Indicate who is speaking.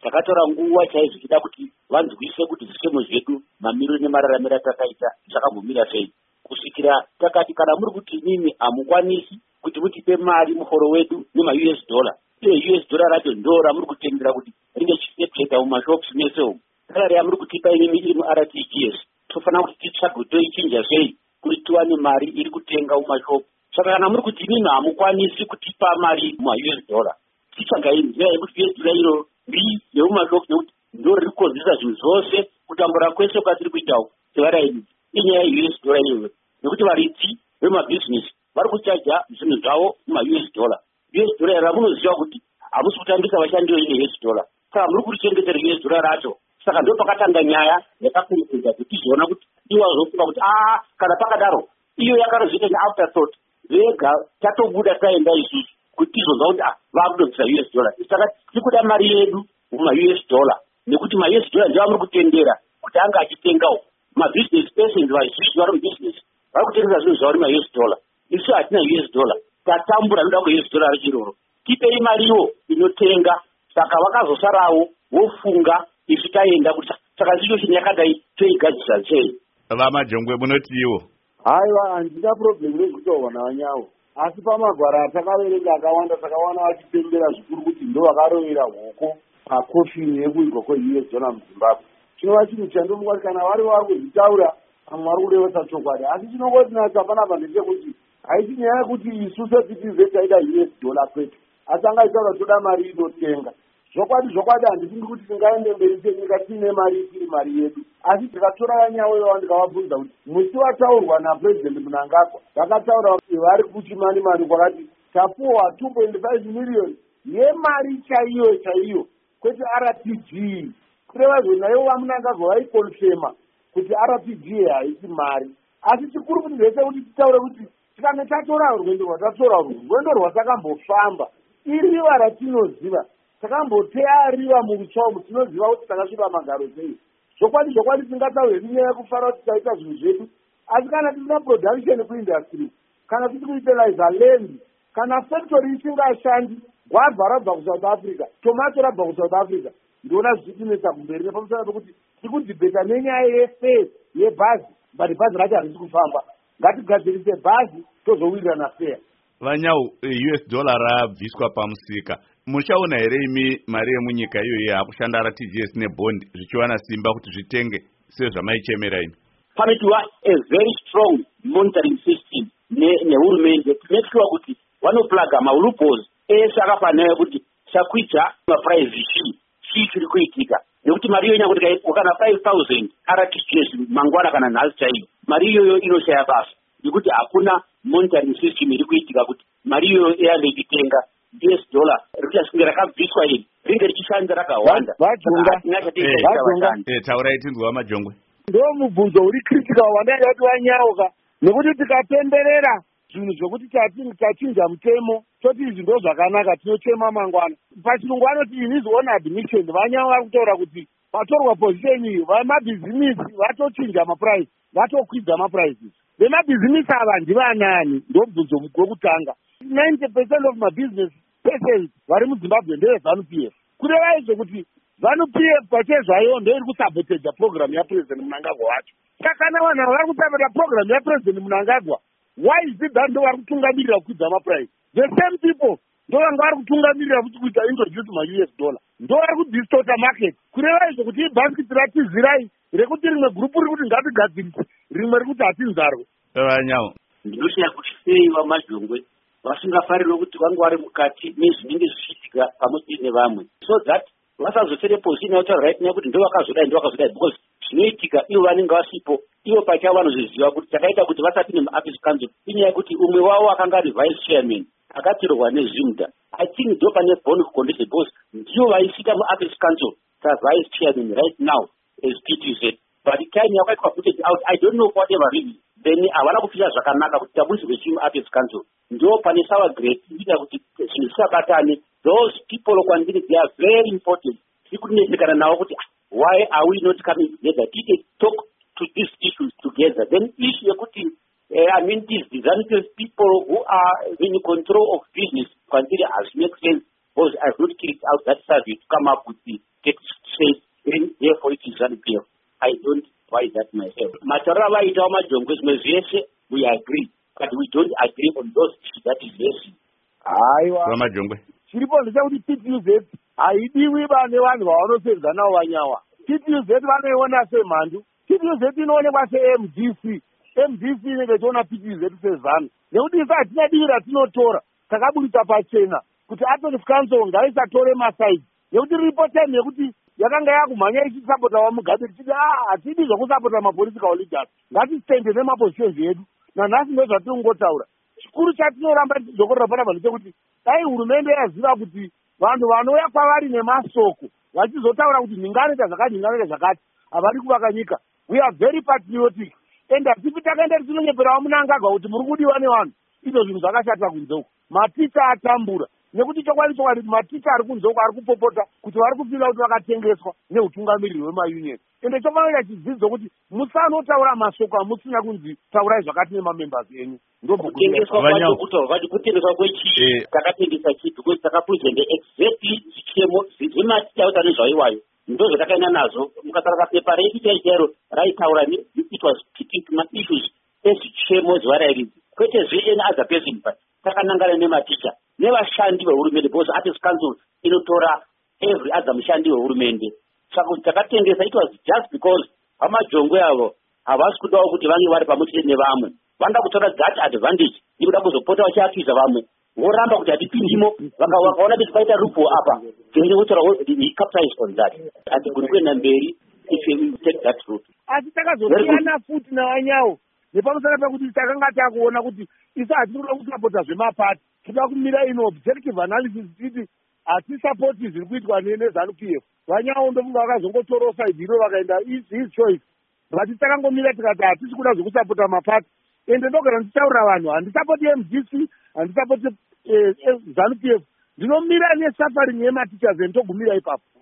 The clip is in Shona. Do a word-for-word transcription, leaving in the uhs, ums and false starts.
Speaker 1: takatora nguva chaizvo tichida kuti vanzwise kuti zvitemo zvedu mamiriro nemararamiro atakaita zvakambomira sei, kusvikira takati kana muri kuti nini hamukwanisi kuti mutipe mari muhoro wedu nema-U S dollar, iyo U S dollar racho ndo ramuri kutendera kuti ringe chichipeta mumashops mese umu. Salari yamuri kutipa inini iri mu-R T G S, tofanira kuti titsvage toichinja sei kuti tiwane mari iri kutenga mumashopu. Saka kana muri kuti nini hamukwanisi kutipa mari muma-U S dollar, titsvagai nzira yekuti U S dollar iro rii yemumashopu, nekuti ndo riri kukonzeresa zvinhu zvose kutambura kwese kwatiri kuitawo sevaraini inyaya ye-U S dollar iyoyo, nekuti varidzi vemabhizinesi vari kuchaja zvinhu zvavo muma-U S dollar. U S dollar ramunoziva kuti hamusi kutambisa vashandi veine U S dollar, saka muri kurichengetera U S dollar racho. Saka ndo pakatanga nyaya yakakurikudza kuti tizoona kuti iwo azofunga kuti ah kana pakadaro iyo yakarozoita neafterthought vega tatobuda taenda isusu kuti tizonza kuti ah vakudodzera U S dollar. Saka tikuda mari yedu muma-U S dollar, nekuti ma-U S dollar ndiwo amuri kutendera kuti anga achitengawo. Ma-business persons vazhinji vari mubusiness vari kutengesa zvinhu zvavo rima-U S dollar. Isu hatina U S dollar, tatambura noda kwe-U S dollar rechiroro. Tipei mariwo inotenga. Saka vakazosarawo vofunga isu taenda kuti saka situation yakadai toigadzisa sei.
Speaker 2: Vamajongwe munotiwo
Speaker 3: haiwa handina problem rekutaurwa navanyawo, asi pamagwara atakaverenga akawanda takawana vachitembera zvikuru kuti ndo vakarovera hoko pakofini yekuigwa kwe-U S dollar muZimbabwe. Chinova chinhu chandomuka kuti kana vari vari kuzvitaura vamwe vari kurevesa chokwadi, asi chinongotinatsa panapa ndechekuti haisi nyaya yekuti isu secitizen taida U S dollar kwetu, asi angaitaura toda mari inotenga. Zvokwadi zvokwadi handifungi kuti tingaende mberi senyika tiine mari tiri mari yedu, asi tikatora vanyawo ivavo ndikavabvunza kuti musi wataurwa napurezidendi Mnangagwa vakataura kuti vari kuchimani mari kwakati tapuwa two point five million yemari chaiyo chaiyo kwete R T G, kureva zvo naivo vaMnangagwa vaikonfema kuti R T G haisi mari. Asi chikuru kuti zvese kuti titaure kuti tikange tatora rwendo rwatatora rwendo rwatakambofamba iriva ratinoziva takamboteariwa murutsvaumu tinoziva kuti takasviba magaro sei. Zvokwadi zvokwadi tingataure nenyaya yekufara kuti taita zvinhu zvedu, asi kana tisina production kuindustry, kana tiri kuutiliza land, kana factory isingashandi, gwabva rabva kuSouth Africa, tomato rabva kuSouth Africa, ndiona zvichitinetsa kumberi nepamusana pekuti tiri kudhibheta nenyaya yefare yebhazi, but bhazi racho harisi kufamba. Ngatigadzirise bhazi tozowirirana fare.
Speaker 2: Vanyawo U S dollar rabviswa pamusika, muchaona here imi mari yemunyika iyoyo yakushanda R T G S nebond zvichiwana simba kuti zvitenge sezvamaichemera imi?
Speaker 1: Panotiwa a very strong monitoring system nehurumende to make sure kuti vanoplaga maloopholes ese akafanira kuti chakwidza maprice chii chii chiri kuitika, nekuti mari iyoyo nyakuti ukana five thousand R T G S mangwana kana nhasi chaiyo, mari iyoyo inoshaya basa nekuti hakuna monitoring system iri kuitika kuti mari iyoyo eyande ichitenga U S dollar richasvinge rakabviswa iri ringe richishanda rakawanda.
Speaker 2: Taurai tinzwa Majongwe.
Speaker 3: Ndo mubvunzo uri critical wandaida kuti wanyauka, nekuti tikatenderera zvinhu zvokuti tachinja mutemo toti izvi ndo zvakanaka tinochema mangwana. Pachirungu vanoti in his own admission vanyawo vari kutaura kuti patorwa position iyi vamabhizimisi vatochinja maprice, vatokwidza maprices. Vemabhizimisi ava ndivanani? Ndo mubvunzo wekutanga. ninety percent of my business persons vari muZimbabwe ndeve ZANU-P F. Kureva izvo kuti ZANU-P F pachezvayo ndo iri kusaboteja program yaPresident Mnangagwa wacho. Saka kana vanhu vari kusabota program yaPresident Mnangagwa, why is it that ndo vari kutungamirira kukwidza maprice? The same people ndo vanga vari kutungamirira kuti kuita introduce ma-U S dollar, ndo vari kudistorta market. Kureva izvo kuti ibhasikiti ratizirai rekuti rimwe gurupu riri kuti ngatigadzirise, rimwe riri kuti hatinzarwe.
Speaker 2: Vanyawo
Speaker 1: ndinoshaya kuti sei vaMajongwe vasingafariri kuti vange vari mukati nezvinenge zvichiitika pamwe chete nevamwe, so that vasazotere position yautaura right nekuti ndo vakazodai ndo vakazodai, because zvinoitika ivo vanenge vasipo, ivo pachavo vanozviziva kuti chakaita kuti vasapinde muAfrica Council inyaya yekuti umwe wavo akanga ari vice chairman akatirwa nezvimda. I think ndo pane bond kucondition because ndiyo vaisika muAfrica Council savice chairman right now as P T Z, but time yakaitwa put out I don't know whatever reason, then havana kupfira zvakanaka kuti taburisirwe chimu Artists Council. Ndo pane sawa great ita kuti zvinhu zvisabatane. Those people kwandiri they are very important. Tiri kunesekana navo kuti why are we not coming together? Did they talk to these issues together? Then issue yekuti uh, I mean these disastrous people who are in control of business kwandiri has make sense because I have not kicked out that survey to come up with the get straight, then therefore it is ZANU-P F. I don't buy that myself. Mataura vaitawo majongwe zvimwe zvese, we agree, but we don't agree on those issues that is yes.
Speaker 3: Aiwa.
Speaker 2: Majongwe.
Speaker 3: Chiripo ndechekuti P P U Z haidiwi vane vanhu vavanosedzana navo vanyawa. P P U Z vanoiona semhandu. P P U Z inoonekwa se-M D C. M D C inenge ichiona P P U Z sezano. Nekuti isa hatina divi ratinotora takabudisa pachena kuti Attorney Council ngaisatore masaidhi. Nekuti riripo time yekuti yakanga yakumhanya ichisapota vamugabe tichiti ah hatidi zvokusapota mapolitical leaders. Ngatisitende nemapositions edu. Nanhasi ndozvatiri kungotaura. Chikuru chatinoramba tichizokorera panapa ndechekuti dai hurumende yaziva kuti vanhu vanouya kwavari nemasoko vachizotaura kuti ndinganoita zvakati ndinganoita zvakati havari kuvaka nyika. We are very patriotic. Ende hatipi takaenda tichinonyeperawo munangagwa kuti muri kudiwa nevanhu. Izvo zvinhu zvakashata kunze uko. Maticha atambura. Nekuti chokwadi chokwadi maticha ari kunze uko ari kupopota kuti vari kufira kuti vakatengeswa neutungamiriri hwemayunion. Ende chofanira chidzidzo kuti musanotaura masoko amusina kunzi taurai zvakati nemamembers enyu.
Speaker 1: Kutengeswa kwacho kutaurwa kuti kutengeswa kwechii takatengesa chii because takapresente exactly zvichemo zvematicha nezvaiwayo. Ndo zvatakaenda nazo mukasara pepa redu chaizero raitaura it was keeping issues ezvichemo zuva rairidzi kwete zvn as a person but takanangana nematicha nevashandi vehurumende because Artists Council inotora every other mushandi wehurumende. Saka kuti takatengesa it was just because vamajongwe avo havasi kudawo kuti vange vari pamwechete nevamwe. Vanoda kutora that advantage ikuda kuzopota vachiakisa vamwe voramba kuti hatipindimo vakaona kuti paita rupo apa dzine kutora he capitalized on that hatigoni kuenda mberi if you take that route.
Speaker 3: Asi takazosiyana futi navanyawo nepamusana pekuti takanga takuona kuti isa hatinoda kusapota zvemapati toda kumira ino objective analysis titi hatisapoti zviri kuitwa neZANU-P F. Vanyawo ndofunga vakazongotora side iro vakaenda his choice but takangomira tikati hatisi kuda zvekusapota mapati. Ende ndogara ndichitaurira vanhu handisapoti M D C handisapoti ZANU-P F. Ndinomira nesuffering yematichers ndogumira ipapo.